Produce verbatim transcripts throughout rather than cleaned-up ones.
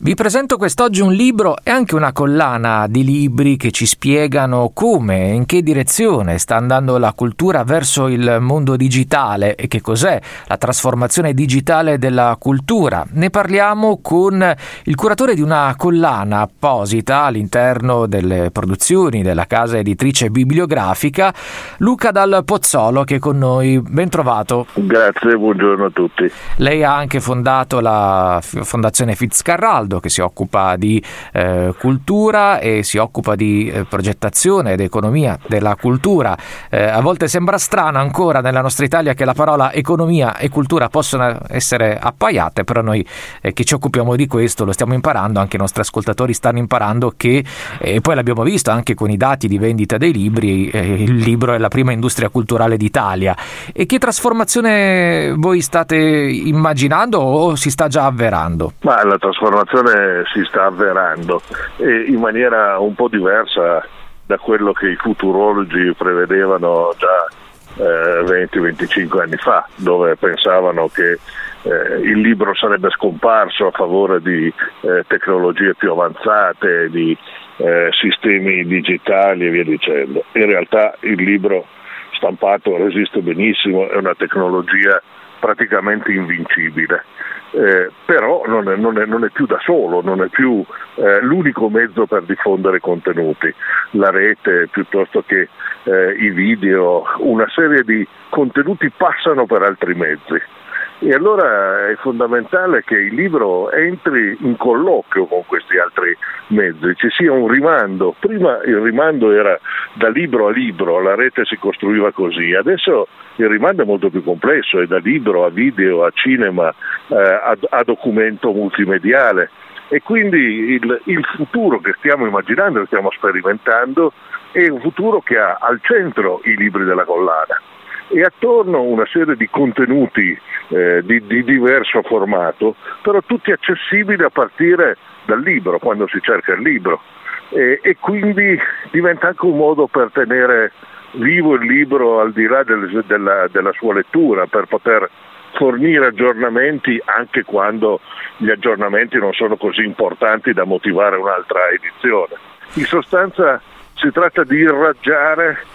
Vi presento quest'oggi un libro e anche una collana di libri che ci spiegano come e in che direzione sta andando la cultura verso il mondo digitale e che cos'è la trasformazione digitale della cultura. Ne parliamo con il curatore di una collana apposita all'interno delle produzioni della casa editrice bibliografica, Luca Dal Pozzolo, che è con noi. Ben trovato. Grazie, buongiorno a tutti. Lei ha anche fondato la Fondazione Fitzcarraldo, che si occupa di eh, cultura e si occupa di eh, progettazione ed economia della cultura. Eh, a volte sembra strano ancora nella nostra Italia che la parola economia e cultura possono essere appaiate, però noi eh, che ci occupiamo di questo lo stiamo imparando, anche i nostri ascoltatori stanno imparando che, e eh, poi l'abbiamo visto anche con i dati di vendita dei libri, eh, il libro è la prima industria culturale d'Italia. E che trasformazione voi state immaginando o si sta già avverando? Ma la trasformazione si sta avverando e in maniera un po' diversa da quello che i futurologi prevedevano già eh, venti venticinque anni fa, dove pensavano che eh, il libro sarebbe scomparso a favore di eh, tecnologie più avanzate, di eh, sistemi digitali e via dicendo. In realtà il libro stampato resiste benissimo, è una tecnologia praticamente invincibile. Eh, però non è, non, è, non è più da solo, non è più eh, l'unico mezzo per diffondere contenuti. La rete piuttosto che eh, i video, una serie di contenuti passano per altri mezzi. E allora è fondamentale che il libro entri in colloquio con questi altri mezzi, ci sia un rimando. Prima il rimando era da libro a libro, la rete si costruiva così, adesso il rimando è molto più complesso, è da libro a video, a cinema, eh, a, a documento multimediale. E quindi il, il futuro che stiamo immaginando, che stiamo sperimentando, è un futuro che ha al centro i libri della collana e attorno una serie di contenuti eh, di, di diverso formato, però tutti accessibili a partire dal libro, quando si cerca il libro. E, e quindi diventa anche un modo per tenere vivo il libro al di là del, della, della sua lettura, per poter fornire aggiornamenti anche quando gli aggiornamenti non sono così importanti da motivare un'altra edizione. In sostanza si tratta di irraggiare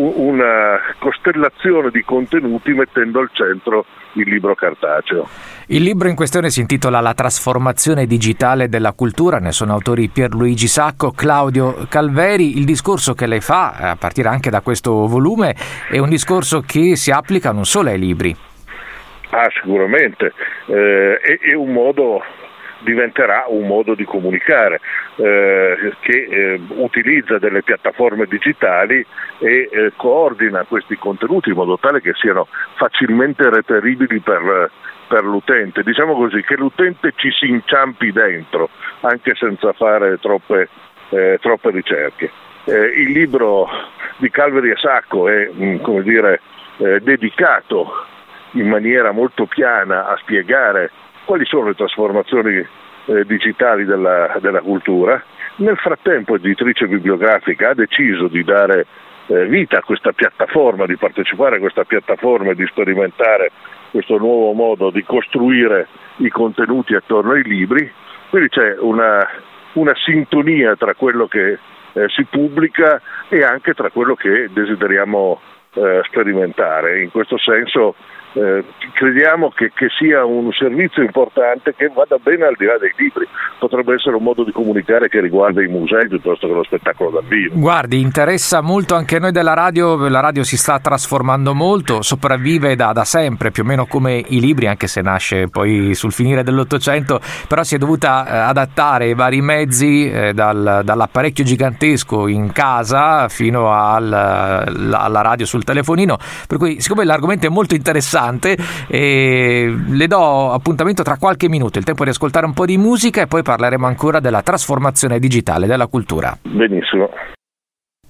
una costellazione di contenuti mettendo al centro il libro cartaceo. Il libro in questione si intitola La trasformazione digitale della cultura, ne sono autori Pierluigi Sacco, Claudio Calveri. Il discorso che lei fa, a partire anche da questo volume, è un discorso che si applica non solo ai libri. Ah, sicuramente, eh, è, è un modo diventerà un modo di comunicare eh, che eh, utilizza delle piattaforme digitali e eh, coordina questi contenuti in modo tale che siano facilmente reperibili per, per l'utente. Diciamo così, che l'utente ci si inciampi dentro, anche senza fare troppe, eh, troppe ricerche. Eh, il libro di Calveri e Sacco è, mh, come dire, eh, dedicato in maniera molto piana a spiegare quali sono le trasformazioni eh, digitali della, della cultura. Nel frattempo l'editrice bibliografica ha deciso di dare eh, vita a questa piattaforma, di partecipare a questa piattaforma e di sperimentare questo nuovo modo di costruire i contenuti attorno ai libri. Quindi c'è una, una sintonia tra quello che eh, si pubblica e anche tra quello che desideriamo eh, sperimentare. In questo senso Eh, crediamo che, che sia un servizio importante che vada bene al di là dei libri. Potrebbe essere un modo di comunicare che riguarda i musei piuttosto che lo spettacolo dal vivo. Guardi, interessa molto anche noi della radio, la radio si sta trasformando molto, sopravvive da, da sempre, più o meno come i libri, anche se nasce poi sul finire dell'Ottocento, però si è dovuta eh, adattare ai vari mezzi, eh, dal, dall'apparecchio gigantesco in casa fino al, alla radio sul telefonino, per cui siccome l'argomento è molto interessante e le do appuntamento tra qualche minuto, il tempo di ascoltare un po' di musica e poi parleremo ancora della trasformazione digitale della cultura. Benissimo.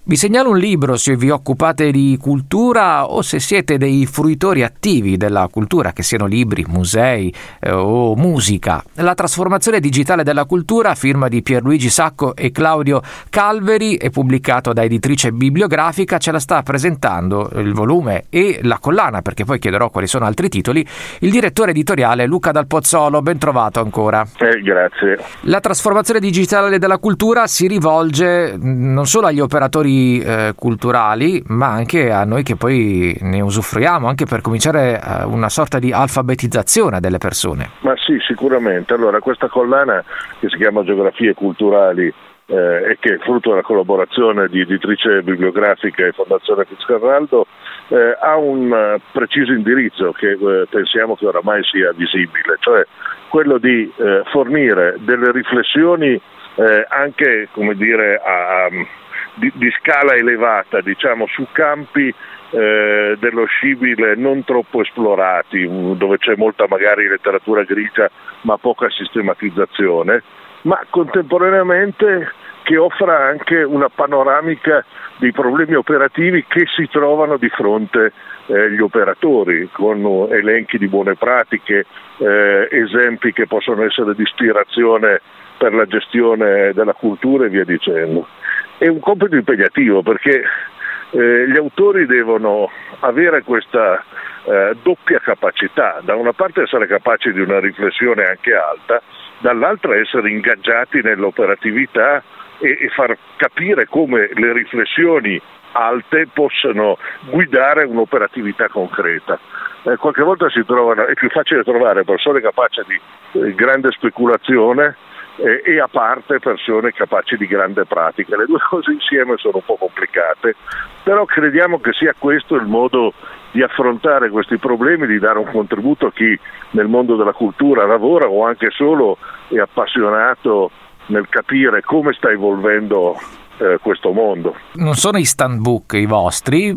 Vi segnalo un libro se vi occupate di cultura o se siete dei fruitori attivi della cultura, che siano libri, musei eh, o musica. La trasformazione digitale della cultura, firma di Pierluigi Sacco e Claudio Calveri, è pubblicato da Editrice Bibliografica. Ce la sta presentando il volume e la collana, perché poi chiederò quali sono altri titoli, il direttore editoriale Luca Dal Pozzolo. Ben trovato ancora. Eh, grazie. La trasformazione digitale della cultura si rivolge non solo agli operatori eh, culturali, ma anche a noi che poi ne usufruiamo, anche per cominciare eh, una sorta di alfabetizzazione delle persone. Ma sì, sicuramente. Allora, questa collana che si chiama Geografie Culturali eh, e che è frutto della collaborazione di Editrice Bibliografica e Fondazione Fitzcarraldo eh, ha un uh, preciso indirizzo che eh, pensiamo che oramai sia visibile, cioè quello di eh, fornire delle riflessioni eh, anche, come dire, a, a Di, di scala elevata, diciamo, su campi eh, dello scibile non troppo esplorati, dove c'è molta magari letteratura grigia ma poca sistematizzazione, ma contemporaneamente che offra anche una panoramica dei problemi operativi che si trovano di fronte eh, gli operatori, con elenchi di buone pratiche, eh, esempi che possono essere di ispirazione per la gestione della cultura e via dicendo. È un compito impegnativo perché eh, gli autori devono avere questa eh, doppia capacità: da una parte essere capaci di una riflessione anche alta, dall'altra essere ingaggiati nell'operatività e, e far capire come le riflessioni alte possano guidare un'operatività concreta. Eh, qualche volta si trovano, è più facile trovare persone capaci di eh, grande speculazione Eh, e a parte persone capaci di grande pratica. Le due cose insieme sono un po' complicate, però crediamo che sia questo il modo di affrontare questi problemi, di dare un contributo a chi nel mondo della cultura lavora o anche solo è appassionato nel capire come sta evolvendo eh, questo mondo. Non sono instant book i vostri,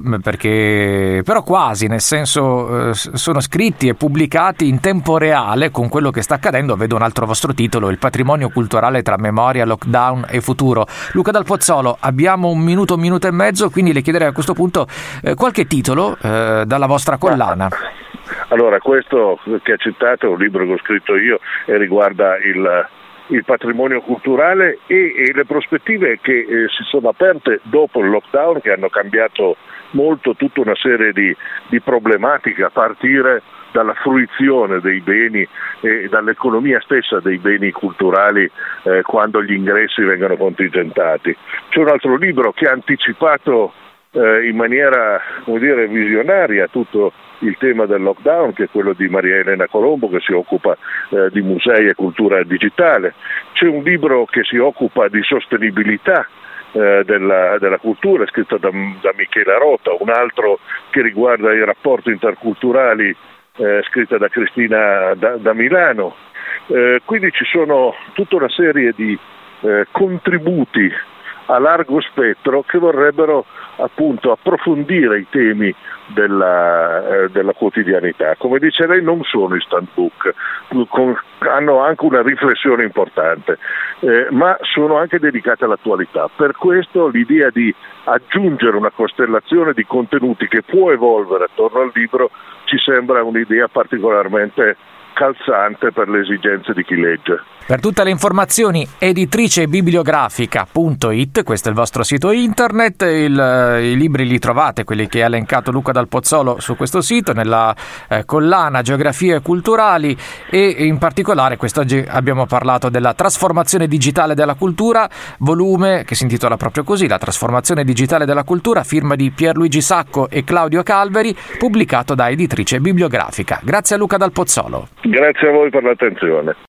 perché però quasi, nel senso eh, sono scritti e pubblicati in tempo reale con quello che sta accadendo. Vedo un altro vostro titolo, Il patrimonio culturale tra memoria, lockdown e futuro. Luca Dal Pozzolo, abbiamo un minuto, un minuto e mezzo, quindi le chiederei a questo punto eh, qualche titolo eh, dalla vostra collana. Allora, questo che ha citato è un libro che ho scritto io e riguarda il il patrimonio culturale e, e le prospettive che eh, si sono aperte dopo il lockdown, che hanno cambiato molto tutta una serie di, di problematiche, a partire dalla fruizione dei beni e dall'economia stessa dei beni culturali eh, quando gli ingressi vengono contingentati. C'è un altro libro che ha anticipato eh, in maniera, come dire, visionaria tutto il tema del lockdown, che è quello di Maria Elena Colombo, che si occupa eh, di musei e cultura digitale. C'è un libro che si occupa di sostenibilità eh, della, della cultura, scritto da, da Michela Rota, un altro che riguarda i rapporti interculturali, eh, scritta da Cristina da, da Milano. Eh, quindi ci sono tutta una serie di eh, contributi a largo spettro che vorrebbero appunto approfondire i temi della, eh, della quotidianità. Come dice lei, non sono instant book, con, hanno anche una riflessione importante, eh, ma sono anche dedicate all'attualità. Per questo l'idea di aggiungere una costellazione di contenuti che può evolvere attorno al libro ci sembra un'idea particolarmente calzante per le esigenze di chi legge. Per tutte le informazioni editrice bibliografica punto it, questo è il vostro sito internet, il, i libri li trovate, quelli che ha elencato Luca Dal Pozzolo, su questo sito, nella eh, collana Geografie Culturali, e in particolare quest'oggi abbiamo parlato della trasformazione digitale della cultura, volume che si intitola proprio così, La trasformazione digitale della cultura, firma di Pierluigi Sacco e Claudio Calveri, pubblicato da Editrice Bibliografica. Grazie a Luca Dal Pozzolo. Grazie a voi per l'attenzione.